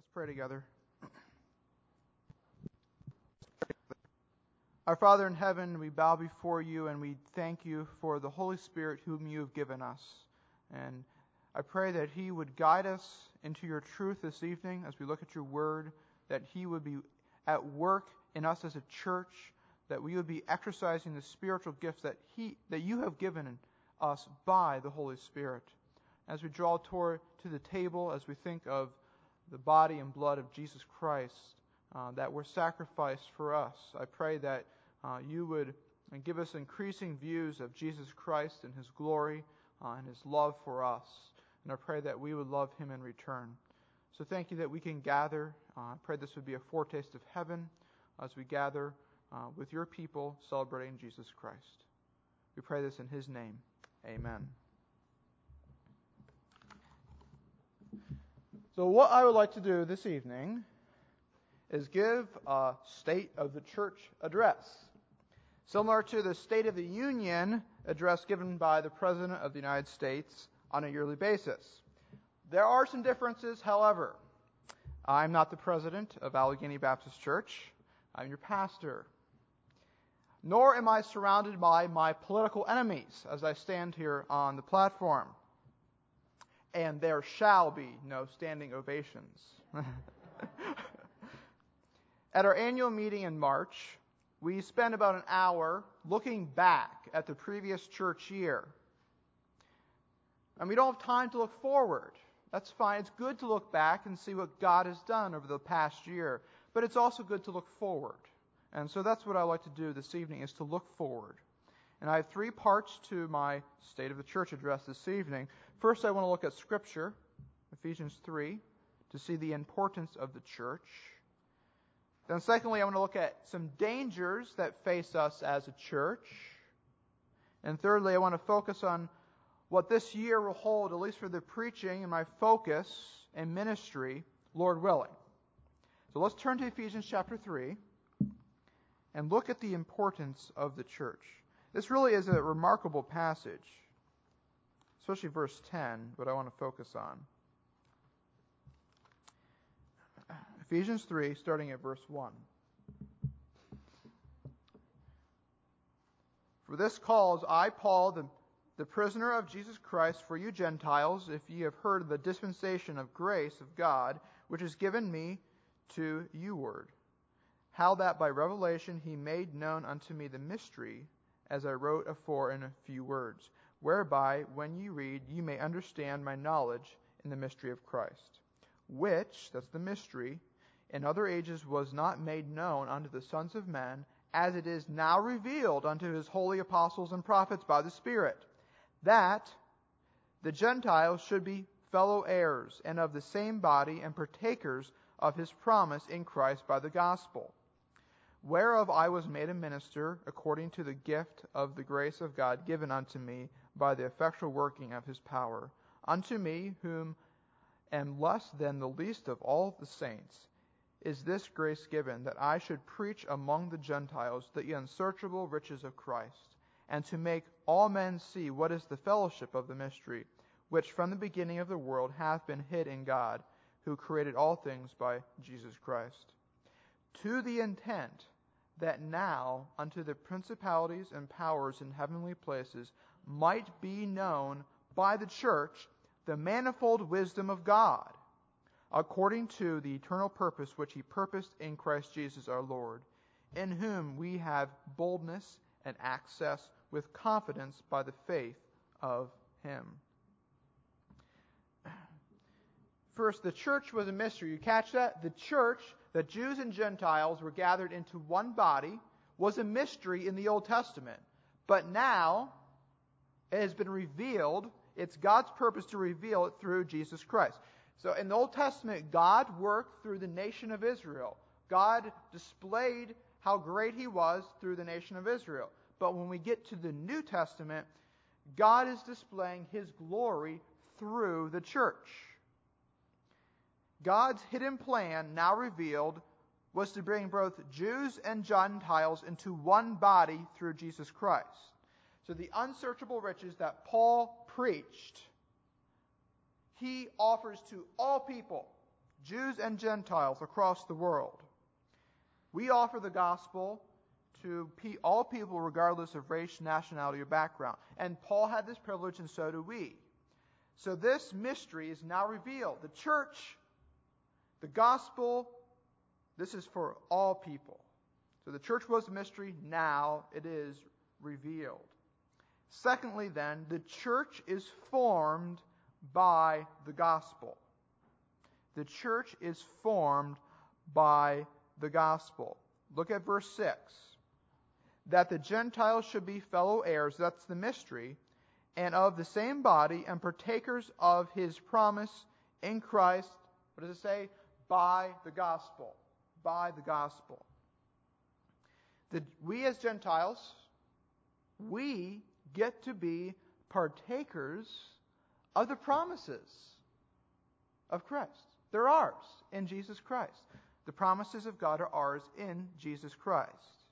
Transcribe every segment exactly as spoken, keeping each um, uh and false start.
Let's pray together. Our Father in heaven, we bow before you and we thank you for the Holy Spirit whom you have given us. And I pray that He would guide us into your truth this evening as we look at your word, that He would be at work in us as a church, that we would be exercising the spiritual gifts that He that you have given us by the Holy Spirit. As we draw toward to the table, as we think of the body and blood of Jesus Christ uh, that were sacrificed for us, I pray that uh, you would give us increasing views of Jesus Christ and His glory uh, and His love for us. And I pray that we would love Him in return. So thank you that we can gather. Uh, I pray this would be a foretaste of heaven as we gather uh, with your people celebrating Jesus Christ. We pray this in His name. Amen. So what I would like to do this evening is give a State of the Church address, similar to the State of the Union address given by the President of the United States on a yearly basis. There are some differences, however. I'm not the president of Allegheny Baptist Church. I'm your pastor. Nor am I surrounded by my political enemies as I stand here on the platform. And there shall be no standing ovations. At our annual meeting in March, we spent about an hour looking back at the previous church year. And we don't have time to look forward. That's fine. It's good to look back and see what God has done over the past year. But it's also good to look forward. And so that's what I like to do this evening, is to look forward. And I have three parts to my State of the Church address this evening. First, I want to look at Scripture, Ephesians three, to see the importance of the church. Then secondly, I want to look at some dangers that face us as a church. And thirdly, I want to focus on what this year will hold, at least for the preaching and my focus and ministry, Lord willing. So let's turn to Ephesians chapter three and look at the importance of the church. This really is a remarkable passage, especially verse ten, what I want to focus on. Ephesians three, starting at verse one. For this cause I, Paul, the, the prisoner of Jesus Christ, for you Gentiles, if ye have heard of the dispensation of grace of God, which is given me to youward, how that by revelation He made known unto me the mystery, as I wrote afore in a few words, whereby, when ye read, ye may understand my knowledge in the mystery of Christ, which, that's the mystery, in other ages was not made known unto the sons of men, as it is now revealed unto His holy apostles and prophets by the Spirit, that the Gentiles should be fellow heirs, and of the same body, and partakers of His promise in Christ by the gospel, whereof I was made a minister according to the gift of the grace of God given unto me by the effectual working of His power. Unto me, whom am less than the least of all the saints, is this grace given, that I should preach among the Gentiles the unsearchable riches of Christ, and to make all men see what is the fellowship of the mystery, which from the beginning of the world hath been hid in God, who created all things by Jesus Christ, to the intent that now unto the principalities and powers in heavenly places might be known by the church the manifold wisdom of God, according to the eternal purpose which He purposed in Christ Jesus our Lord, in whom we have boldness and access with confidence by the faith of Him. First, the church was a mystery. You catch that? The church, that Jews and Gentiles were gathered into one body, was a mystery in the Old Testament. But now, it has been revealed. It's God's purpose to reveal it through Jesus Christ. So in the Old Testament, God worked through the nation of Israel. God displayed how great He was through the nation of Israel. But when we get to the New Testament, God is displaying His glory through the church. God's hidden plan, now revealed, was to bring both Jews and Gentiles into one body through Jesus Christ. So the unsearchable riches that Paul preached, he offers to all people, Jews and Gentiles across the world. We offer the gospel to all people regardless of race, nationality, or background. And Paul had this privilege, and so do we. So this mystery is now revealed. The church, the gospel, this is for all people. So the church was a mystery, now it is revealed. Secondly, then, the church is formed by the gospel. The church is formed by the gospel. Look at verse six. That the Gentiles should be fellow heirs, that's the mystery, and of the same body, and partakers of his promise in Christ. What does it say? By the gospel. By the gospel. The, we as Gentiles, we get to be partakers of the promises of Christ. They're ours in Jesus Christ. The promises of God are ours in Jesus Christ.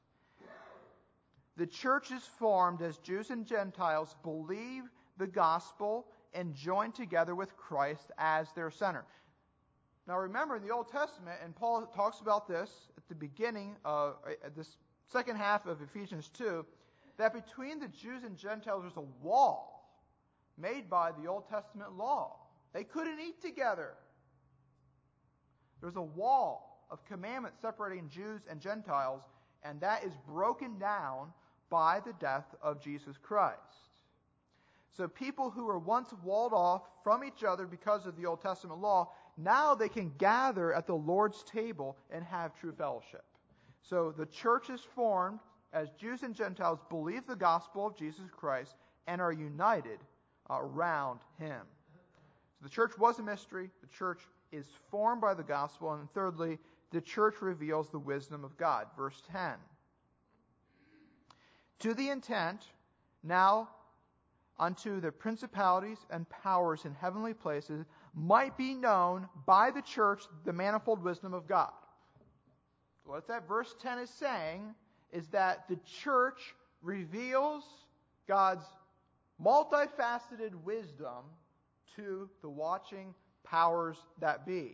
The church is formed as Jews and Gentiles believe the gospel and join together with Christ as their center. Now remember, in the Old Testament, and Paul talks about this at the beginning of uh, this second half of Ephesians two, that between the Jews and Gentiles there's a wall made by the Old Testament law. They couldn't eat together. There's a wall of commandments separating Jews and Gentiles, and that is broken down by the death of Jesus Christ. So people who were once walled off from each other because of the Old Testament law, now they can gather at the Lord's table and have true fellowship. So the church is formed as Jews and Gentiles believe the gospel of Jesus Christ and are united around him. So the church was a mystery. The church is formed by the gospel. And thirdly, the church reveals the wisdom of God. Verse ten. To the intent, now unto the principalities and powers in heavenly places might be known by the church the manifold wisdom of God. What that verse ten is saying is that the church reveals God's multifaceted wisdom to the watching powers that be.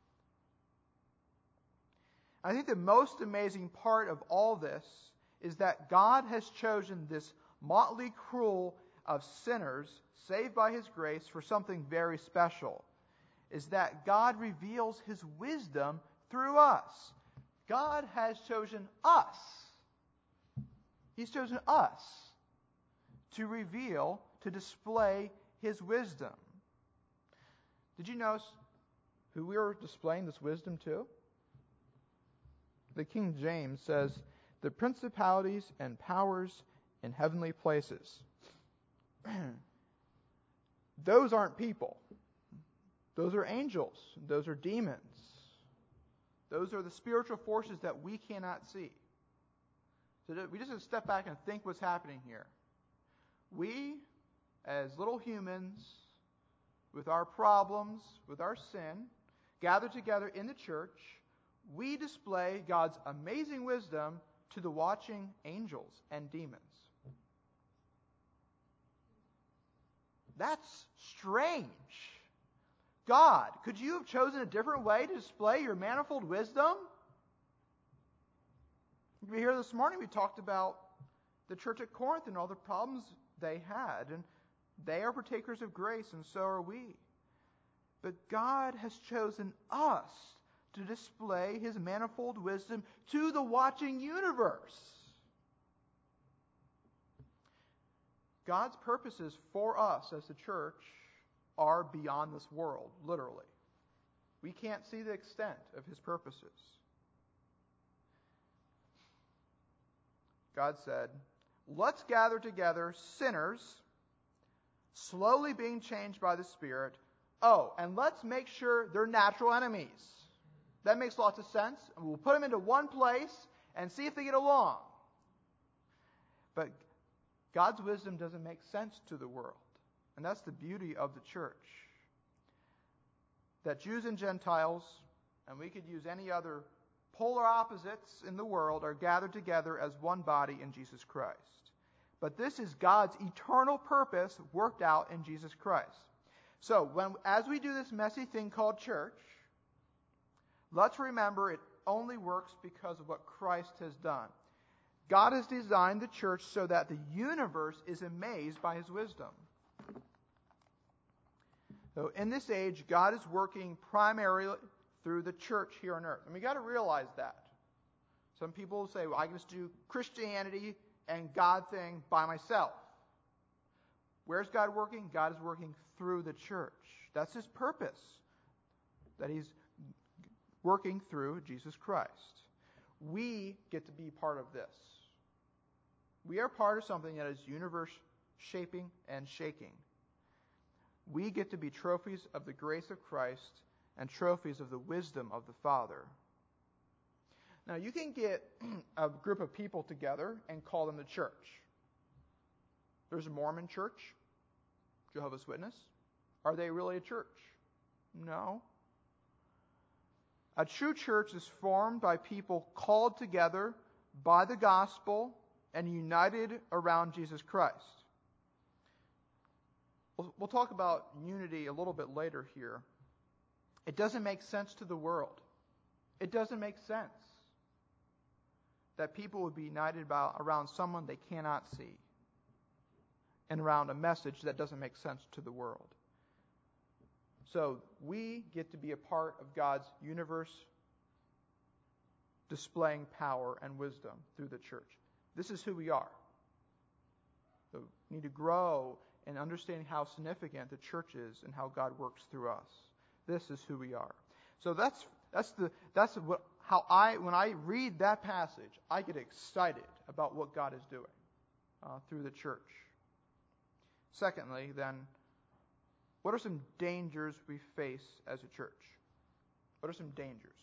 I think the most amazing part of all this is that God has chosen this motley crew of sinners saved by his grace for something very special. Is that God reveals his wisdom through us. God has chosen us. He's chosen us to reveal, to display his wisdom. Did you notice who we were displaying this wisdom to? The King James says, the principalities and powers in heavenly places. Those aren't people. Those are angels. Those are demons. Those are the spiritual forces that we cannot see. So we just have to step back and think what's happening here. We, as little humans, with our problems, with our sin, gather together in the church. We display God's amazing wisdom to the watching angels and demons. That's strange. God, could you have chosen a different way to display your manifold wisdom? We here this morning, we talked about the church at Corinth and all the problems they had. And they are partakers of grace, and so are we. But God has chosen us to display his manifold wisdom to the watching universe. God's purposes for us as the church are beyond this world, literally. We can't see the extent of his purposes. God said, let's gather together sinners, slowly being changed by the Spirit. Oh, and let's make sure they're natural enemies. That makes lots of sense. And we'll put them into one place and see if they get along. But God's wisdom doesn't make sense to the world. And that's the beauty of the church. That Jews and Gentiles, and we could use any other polar opposites in the world, are gathered together as one body in Jesus Christ. But this is God's eternal purpose worked out in Jesus Christ. So, when as we do this messy thing called church, let's remember it only works because of what Christ has done. God has designed the church so that the universe is amazed by his wisdom. So in this age, God is working primarily through the church here on earth. And we got to realize that. Some people say, well, I can just do Christianity and God thing by myself. Where's God working? God is working through the church. That's his purpose, that he's working through Jesus Christ. We get to be part of this. We are part of something that is universe shaping and shaking. We get to be trophies of the grace of Christ and trophies of the wisdom of the Father. Now, you can get a group of people together and call them the church. There's a Mormon church, Jehovah's Witness. Are they really a church? No. A true church is formed by people called together by the gospel and united around Jesus Christ. We'll, we'll talk about unity a little bit later here. It doesn't make sense to the world. It doesn't make sense that people would be united about, around someone they cannot see and around a message that doesn't make sense to the world. So we get to be a part of God's universe displaying power and wisdom through the church. This is who we are. So we need to grow in understanding how significant the church is and how God works through us. This is who we are. So that's that's the that's what how I when I read that passage, I get excited about what God is doing uh, through the church. Secondly, then, what are some dangers we face as a church? What are some dangers?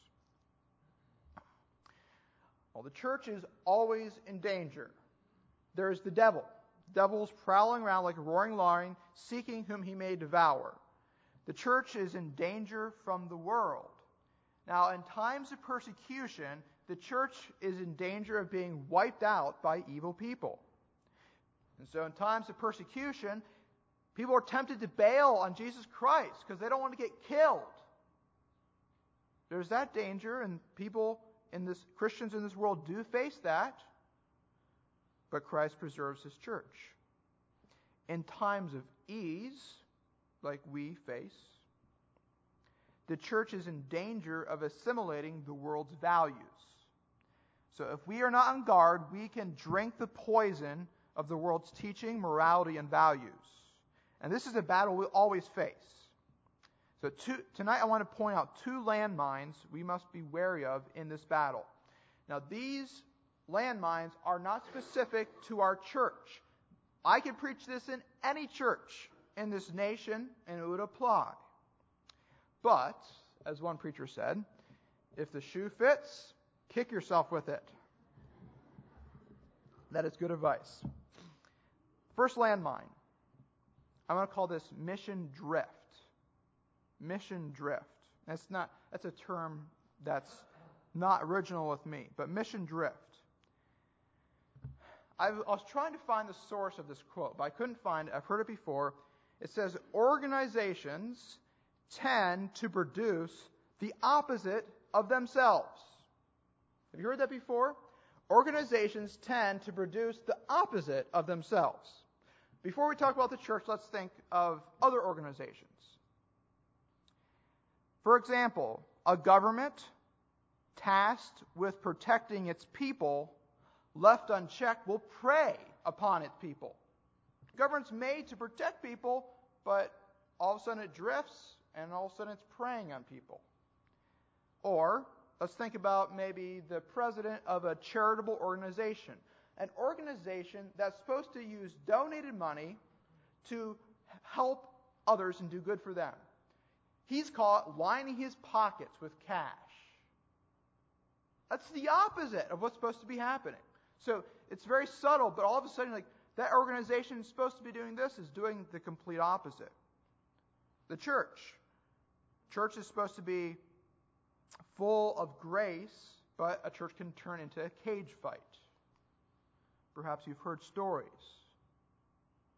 Well, the church is always in danger. There's the devil. The devil's prowling around like a roaring lion, seeking whom he may devour. The church is in danger from the world. Now, in times of persecution, the church is in danger of being wiped out by evil people. And so in times of persecution, people are tempted to bail on Jesus Christ because they don't want to get killed. There's that danger, and people in this, Christians in this world do face that, but Christ preserves his church. In times of ease, like we face, the church is in danger of assimilating the world's values. So if we are not on guard, we can drink the poison of the world's teaching, morality, and values. And this is a battle we always face. So two, tonight I want to point out two landmines we must be wary of in this battle. Now these landmines are not specific to our church. I could preach this in any church in this nation and it would apply. But, as one preacher said, if the shoe fits, kick yourself with it. That is good advice. First landmine. I'm going to call this mission drift. Mission drift. That's not that's a term that's not original with me, but mission drift. I, I was trying to find the source of this quote, but I couldn't find it. I've heard it before. It says, organizations tend to produce the opposite of themselves. Have you heard that before? Organizations tend to produce the opposite of themselves. Before we talk about the church, let's think of other organizations. For example, a government tasked with protecting its people, left unchecked, will prey upon its people. Government's made to protect people, but all of a sudden it drifts, and all of a sudden it's preying on people. Or, let's think about maybe the president of a charitable organization. An organization that's supposed to use donated money to help others and do good for them. He's caught lining his pockets with cash. That's the opposite of what's supposed to be happening. So it's very subtle, but all of a sudden, like, that organization is supposed to be doing this, is doing the complete opposite. The church. Church is supposed to be full of grace, but a church can turn into a cage fight. Perhaps you've heard stories.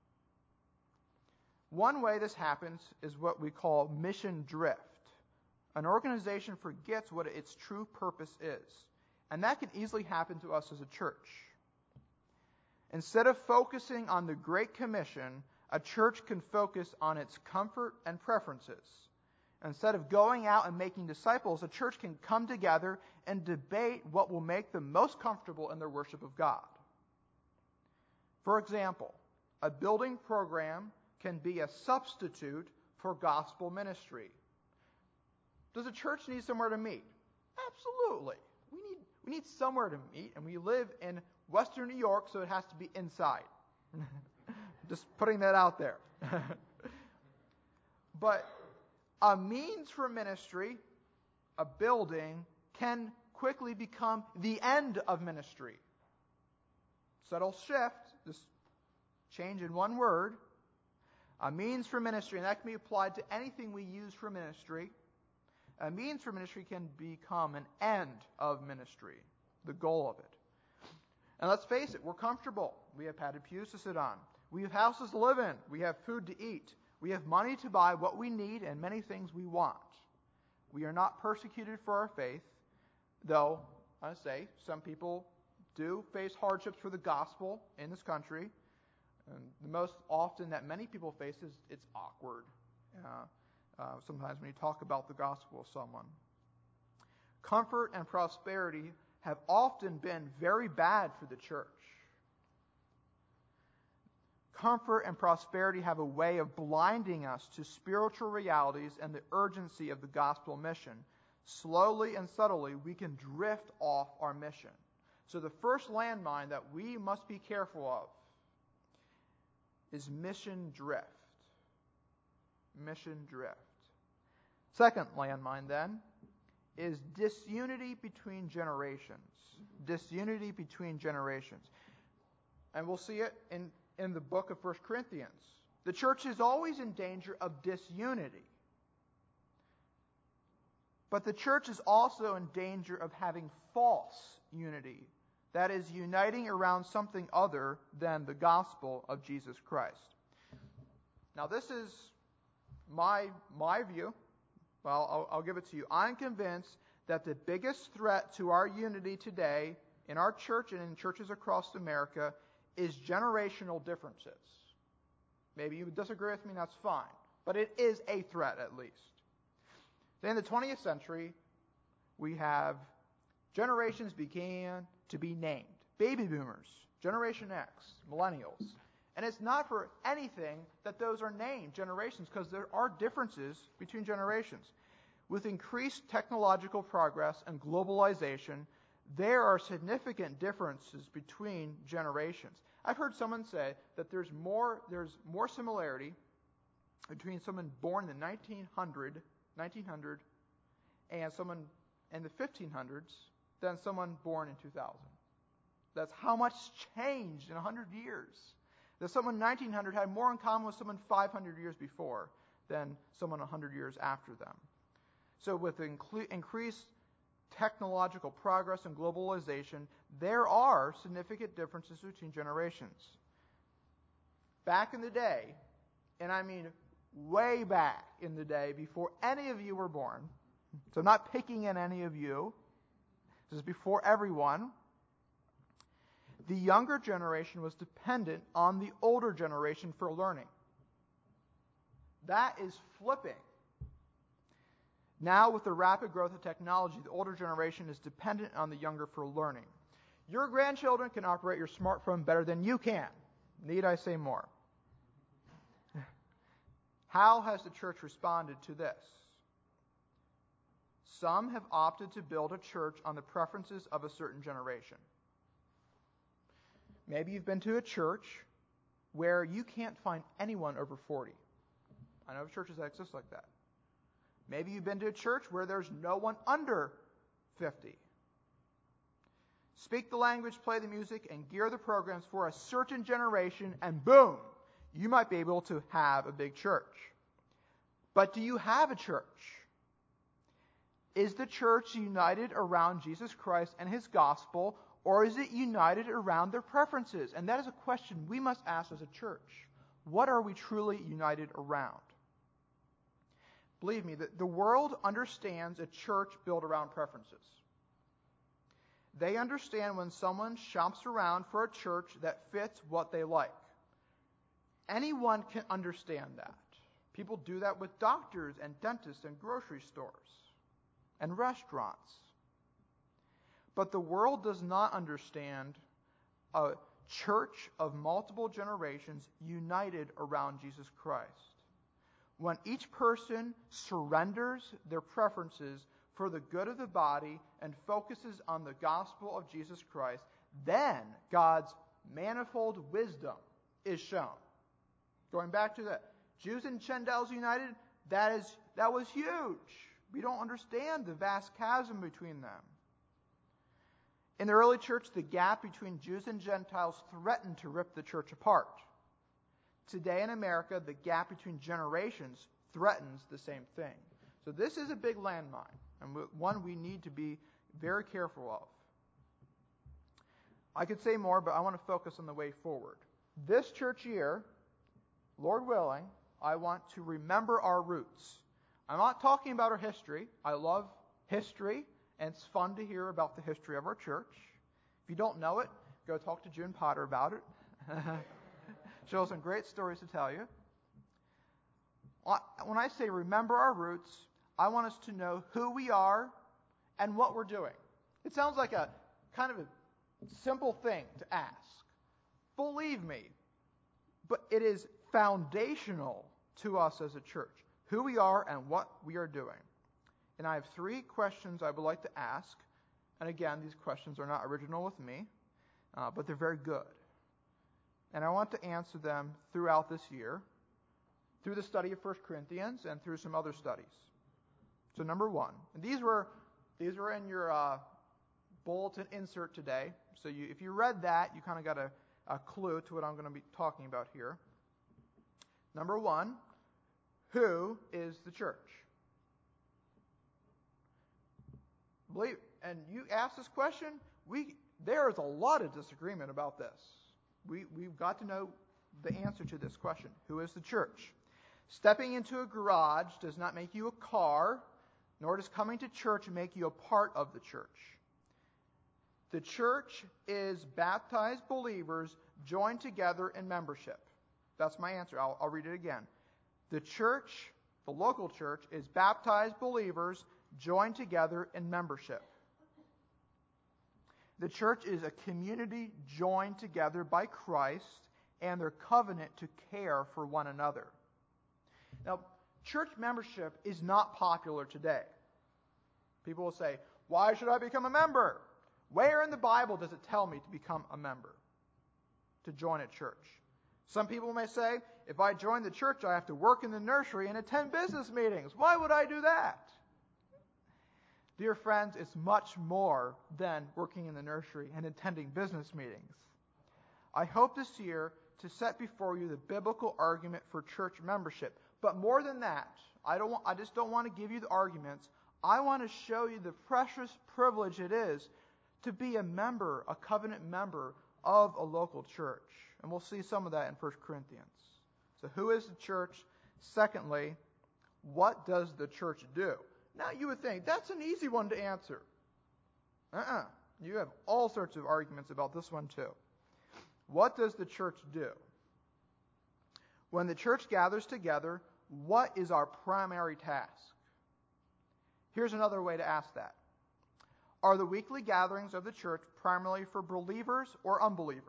One way this happens is what we call mission drift. an organization forgets what its true purpose is. And that can easily happen to us as a church. Instead of focusing on the Great Commission, a church can focus on its comfort and preferences. Instead of going out and making disciples, a church can come together and debate what will make them most comfortable in their worship of God. For example, a building program can be a substitute for gospel ministry. Does a church need somewhere to meet? Absolutely. We need we need somewhere to meet, and we live in Western New York, so it has to be inside. Just putting that out there. But a means for ministry, a building, can quickly become the end of ministry. Subtle shift, just change in one word. A means for ministry, and that can be applied to anything we use for ministry. A means for ministry can become an end of ministry, the goal of it. And let's face it, we're comfortable. We have padded pews to sit on. We have houses to live in. We have food to eat. We have money to buy what we need and many things we want. We are not persecuted for our faith, though, I say, some people do face hardships for the gospel in this country. And the most often that many people face is it's awkward. Uh, uh, sometimes when you talk about the gospel with someone. Comfort and prosperity have often been very bad for the church. Comfort and prosperity have a way of blinding us to spiritual realities and the urgency of the gospel mission. Slowly and subtly, we can drift off our mission. So the first landmine that we must be careful of is mission drift. Mission drift. Second landmine, then, is disunity between generations. Disunity between generations. And we'll see it in, in the book of First Corinthians. The church is always in danger of disunity. But the church is also in danger of having false unity. That is, uniting around something other than the gospel of Jesus Christ. Now, this is my, my view. Well, I'll, I'll give it to you. I'm convinced that the biggest threat to our unity today in our church and in churches across America is generational differences. Maybe you disagree with me, that's fine. But it is a threat, at least. In the twentieth century, we have generations began to be named. Baby boomers, Generation X, millennials. And it's not for anything that those are named generations, because there are differences between generations. With increased technological progress and globalization, there are significant differences between generations. I've heard someone say that there's more there's more similarity between someone born in the nineteen hundred, nineteen hundred and someone in the fifteen hundreds than someone born in two thousand. That's how much changed in one hundred years. That someone in nineteen hundred had more in common with someone five hundred years before than someone one hundred years after them. So with incre- increased technological progress and globalization, there are significant differences between generations. Back in the day, and I mean way back in the day before any of you were born, so I'm not picking on any of you, this is before everyone, the younger generation was dependent on the older generation for learning. That is flipping. Now, with the rapid growth of technology, the older generation is dependent on the younger for learning. Your grandchildren can operate your smartphone better than you can. Need I say more? How has the church responded to this? Some have opted to build a church on the preferences of a certain generation. Maybe you've been to a church where you can't find anyone over forty. I know of churches that exist like that. Maybe you've been to a church where there's no one under fifty. Speak the language, play the music, and gear the programs for a certain generation, and boom, you might be able to have a big church. But do you have a church? Is the church united around Jesus Christ and his gospel, or is it united around their preferences? And that is a question we must ask as a church. What are we truly united around? Believe me, the, the world understands a church built around preferences. They understand when someone shops around for a church that fits what they like. Anyone can understand that. People do that with doctors and dentists and grocery stores and restaurants. But the world does not understand a church of multiple generations united around Jesus Christ. When each person surrenders their preferences for the good of the body and focuses on the gospel of Jesus Christ, then God's manifold wisdom is shown. Going back to the Jews and Gentiles united, that is that was huge. We don't understand the vast chasm between them. In the early church, the gap between Jews and Gentiles threatened to rip the church apart. Today in America, the gap between generations threatens the same thing. So this is a big landmine, and one we need to be very careful of. I could say more, but I want to focus on the way forward. This church year, Lord willing, I want to remember our roots. I'm not talking about our history. I love history, and it's fun to hear about the history of our church. If you don't know it, go talk to June Potter about it. She has some great stories to tell you. When I say remember our roots, I want us to know who we are and what we're doing. It sounds like a kind of a simple thing to ask. Believe me, but it is foundational to us as a church, who we are and what we are doing. And I have three questions I would like to ask. And again, these questions are not original with me, uh, but they're very good. And I want to answer them throughout this year, through the study of First Corinthians and through some other studies. So number one, and these were these were in your uh, bulletin insert today. So you, if you read that, you kind of got a, a clue to what I'm going to be talking about here. Number one, who is the church? Believe, and you ask this question, we there is a lot of disagreement about this. We we've got to know the answer to this question. Who is the church? Stepping into a garage does not make you a car, nor does coming to church make you a part of the church. The church is baptized believers joined together in membership. That's my answer. I'll, I'll read it again. The church, the local church, is baptized believers joined together in membership. The church is a community joined together by Christ and their covenant to care for one another. Now, church membership is not popular today. People will say, why should I become a member? Where in the Bible does it tell me to become a member, to join a church? Some people may say, if I join the church, I have to work in the nursery and attend business meetings. Why would I do that? Dear friends, it's much more than working in the nursery and attending business meetings. I hope this year to set before you the biblical argument for church membership. But more than that, I don't want, I just don't want to give you the arguments. I want to show you the precious privilege it is to be a member, a covenant member of a local church. And we'll see some of that in First Corinthians. So who is the church? Secondly, what does the church do? Now you would think, that's an easy one to answer. Uh-uh. You have all sorts of arguments about this one too. What does the church do? When the church gathers together, what is our primary task? Here's another way to ask that. Are the weekly gatherings of the church primarily for believers or unbelievers?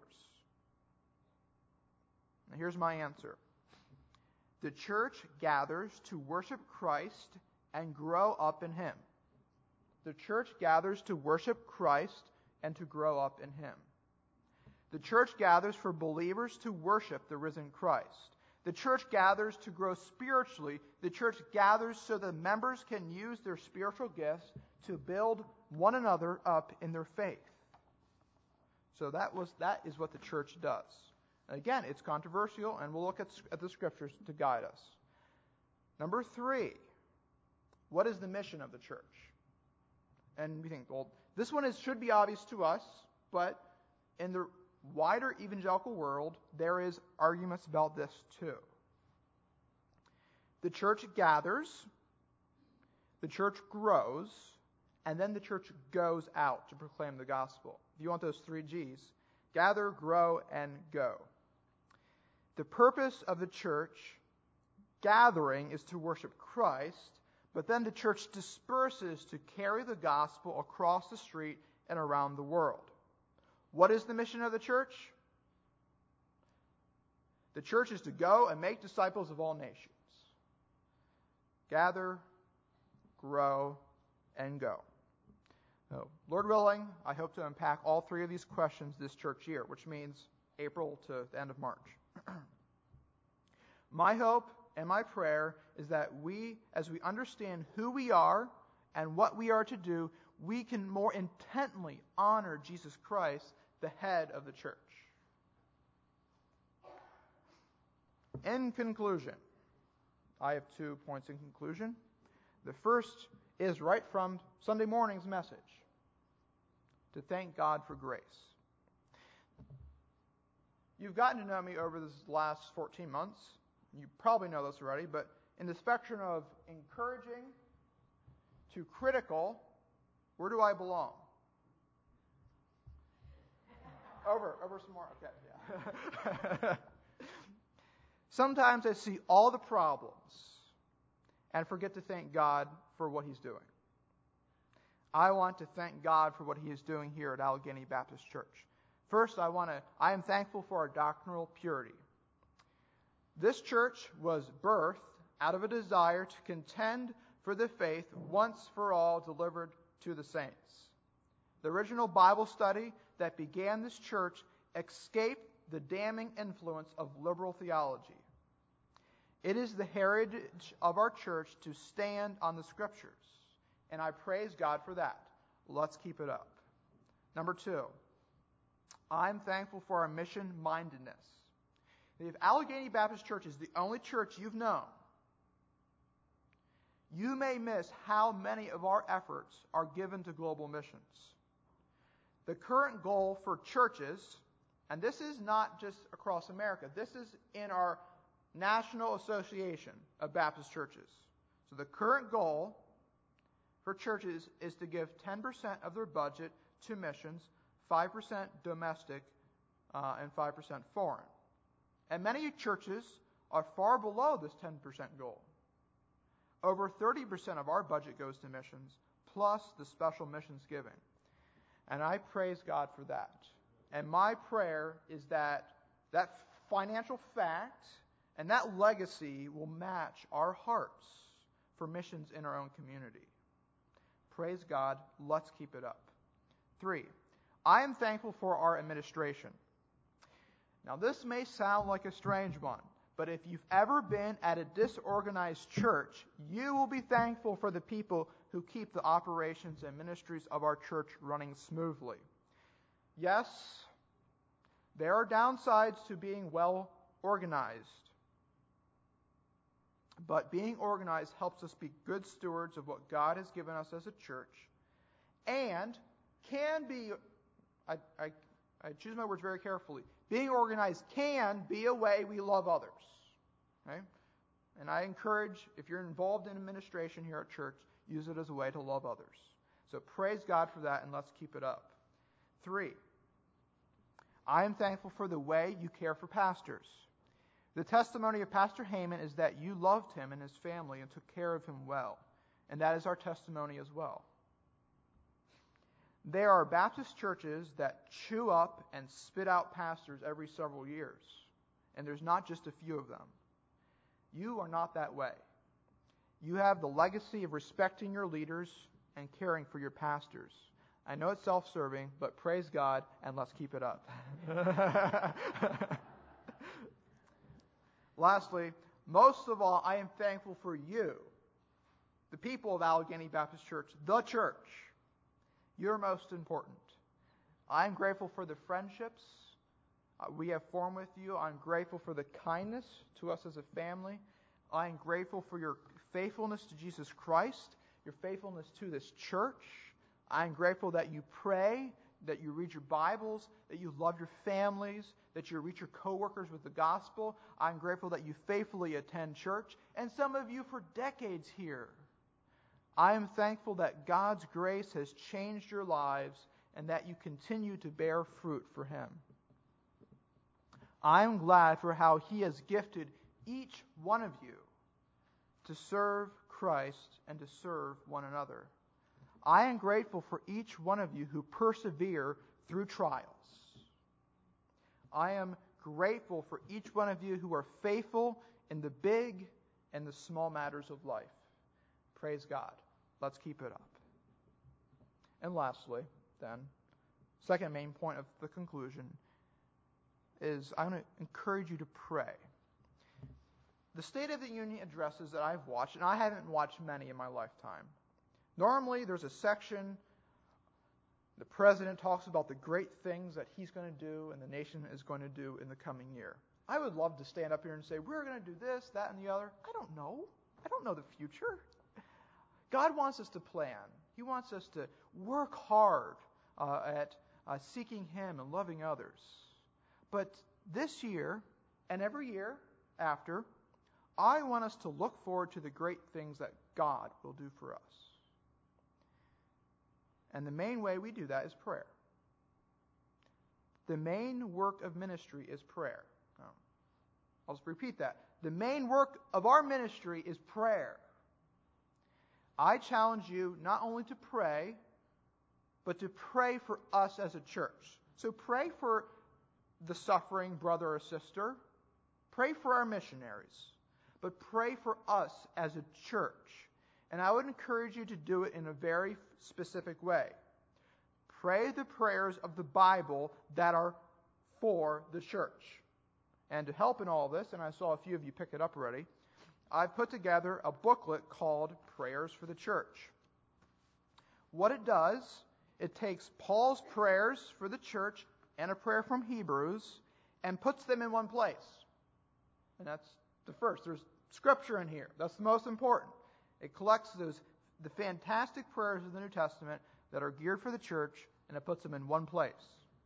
Now here's my answer. The church gathers to worship Christ and grow up in Him. The church gathers to worship Christ and to grow up in Him. The church gathers for believers to worship the risen Christ. The church gathers to grow spiritually. The church gathers so the members can use their spiritual gifts to build one another up in their faith. So that was that is what the church does. Again, it's controversial, and we'll look at, at the scriptures to guide us. Number three, what is the mission of the church? And we think, well, this one is should be obvious to us, but in the wider evangelical world, there is arguments about this too. The church gathers the church grows, and then the church goes out to proclaim the gospel. If you want those three G's, gather, grow, and go. The purpose of the church gathering is to worship Christ, but then the church disperses to carry the gospel across the street and around the world. What is the mission of the church? The church is to go and make disciples of all nations. Gather, grow, and go. So, Lord willing, I hope to unpack all three of these questions this church year, which means April to the end of March. My hope and my prayer is that we, as we understand who we are and what we are to do, we can more intently honor Jesus Christ, the head of the church. In conclusion, I have two points in conclusion. The first is right from Sunday morning's message, to thank God for grace. You've gotten to know me over this last fourteen months. You probably know this already, but in the spectrum of encouraging to critical, where do I belong? Over, over some more. Okay, yeah. Sometimes I see all the problems and forget to thank God for what He's doing. I want to thank God for what He is doing here at Allegheny Baptist Church. First, I want to. I am thankful for our doctrinal purity. This church was birthed out of a desire to contend for the faith once for all delivered to the saints. The original Bible study that began this church escaped the damning influence of liberal theology. It is the heritage of our church to stand on the Scriptures, and I praise God for that. Let's keep it up. Number two, I'm thankful for our mission-mindedness. If Allegheny Baptist Church is the only church you've known, you may miss how many of our efforts are given to global missions. The current goal for churches, and this is not just across America, this is in our National Association of Baptist Churches. So the current goal for churches is to give ten percent of their budget to missions, five percent domestic, uh, and five percent foreign. And many churches are far below this ten percent goal. Over thirty percent of our budget goes to missions, plus the special missions giving. And I praise God for that. And my prayer is that that financial fact and that legacy will match our hearts for missions in our own community. Praise God. Let's keep it up. Three, I am thankful for our administration. Now, this may sound like a strange one, but if you've ever been at a disorganized church, you will be thankful for the people who keep the operations and ministries of our church running smoothly. Yes, there are downsides to being well organized, but being organized helps us be good stewards of what God has given us as a church, and can be, I, I, I choose my words very carefully, being organized can be a way we love others. Okay? And I encourage, if you're involved in administration here at church, use it as a way to love others. So praise God for that, and let's keep it up. Three, I am thankful for the way you care for pastors. The testimony of Pastor Heyman is that you loved him and his family and took care of him well. And that is our testimony as well. There are Baptist churches that chew up and spit out pastors every several years. And there's not just a few of them. You are not that way. You have the legacy of respecting your leaders and caring for your pastors. I know it's self-serving, but praise God, and let's keep it up. Lastly, most of all, I am thankful for you, the people of Allegheny Baptist Church, the church. You're most important. I'm grateful for the friendships uh, we have formed with you. I'm grateful for the kindness to us as a family. I'm grateful for your faithfulness to Jesus Christ, your faithfulness to this church. I'm grateful that you pray, that you read your Bibles, that you love your families, that you reach your coworkers with the gospel. I'm grateful that you faithfully attend church, and some of you for decades here. I am thankful that God's grace has changed your lives and that you continue to bear fruit for Him. I am glad for how He has gifted each one of you to serve Christ and to serve one another. I am grateful for each one of you who persevere through trials. I am grateful for each one of you who are faithful in the big and the small matters of life. Praise God. Let's keep it up. And lastly, then, second main point of the conclusion is I want to encourage you to pray. The State of the Union addresses that I've watched, and I haven't watched many in my lifetime, normally there's a section, the president talks about the great things that he's going to do and the nation is going to do in the coming year. I would love to stand up here and say, we're going to do this, that, and the other. I don't know. I don't know the future. God wants us to plan. He wants us to work hard uh, at uh, seeking Him and loving others. But this year and every year after, I want us to look forward to the great things that God will do for us. And the main way we do that is prayer. The main work of ministry is prayer. Now, I'll just repeat that. The main work of our ministry is prayer. I challenge you not only to pray, but to pray for us as a church. So pray for the suffering brother or sister. Pray for our missionaries. But pray for us as a church. And I would encourage you to do it in a very specific way. Pray the prayers of the Bible that are for the church. And to help in all this, and I saw a few of you pick it up already, I've put together a booklet called Prayers for the Church. What it does, it takes Paul's prayers for the church and a prayer from Hebrews and puts them in one place. And that's the first. There's scripture in here. That's the most important. It collects those the fantastic prayers of the New Testament that are geared for the church, and it puts them in one place.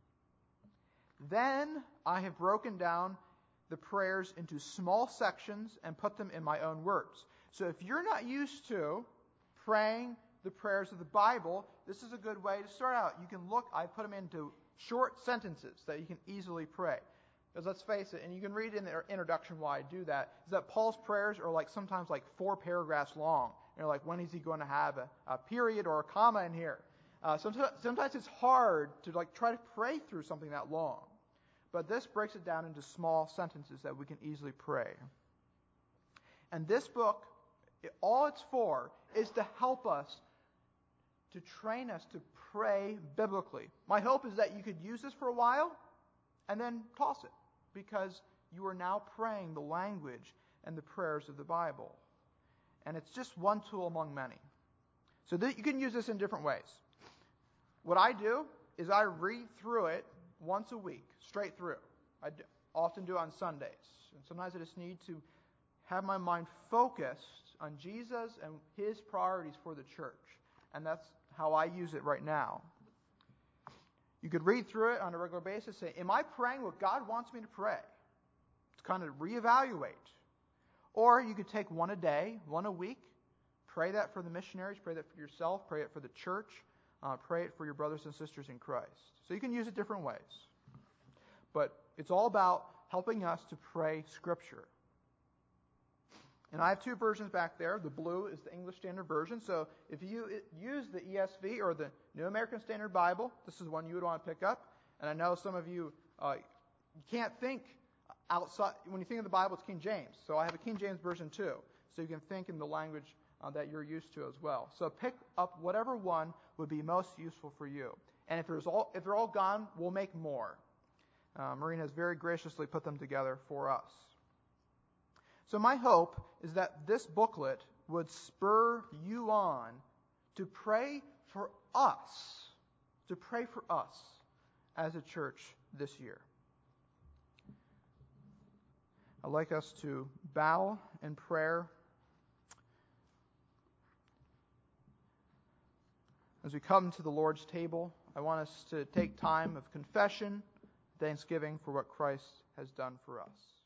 Then I have broken down the prayers into small sections and put them in my own words. So if you're not used to praying the prayers of the Bible, this is a good way to start out. You can look, I put them into short sentences that you can easily pray. Because let's face it, and you can read in the introduction why I do that, is that Paul's prayers are like sometimes like four paragraphs long. And you're like, when is he going to have a, a period or a comma in here? Uh, sometimes, sometimes it's hard to like try to pray through something that long. But this breaks it down into small sentences that we can easily pray. And this book, it, all it's for is to help us, to train us to pray biblically. My hope is that you could use this for a while and then toss it, because you are now praying the language and the prayers of the Bible. And it's just one tool among many. So that you can use this in different ways. What I do is I read through it once a week, straight through. I do, often do it on Sundays. And sometimes I just need to have my mind focused on Jesus and His priorities for the church. And that's how I use it right now. You could read through it on a regular basis, say, am I praying what God wants me to pray? To kind of reevaluate. Or you could take one a day, one a week, pray that for the missionaries, pray that for yourself, pray it for the church, uh, pray it for your brothers and sisters in Christ. So you can use it different ways. But it's all about helping us to pray Scripture. And I have two versions back there. The blue is the English Standard Version. So if you use the E S V or the New American Standard Bible, this is one you would want to pick up. And I know some of you, uh, you can't think outside. When you think of the Bible, it's King James. So I have a King James Version too. So you can think in the language uh, that you're used to as well. So pick up whatever one would be most useful for you. And if, there's all, if they're all gone, we'll make more. Uh, Marina has very graciously put them together for us. So my hope is that this booklet would spur you on to pray for us, to pray for us as a church this year. I'd like us to bow in prayer. As we come to the Lord's table, I want us to take time of confession, thanksgiving for what Christ has done for us.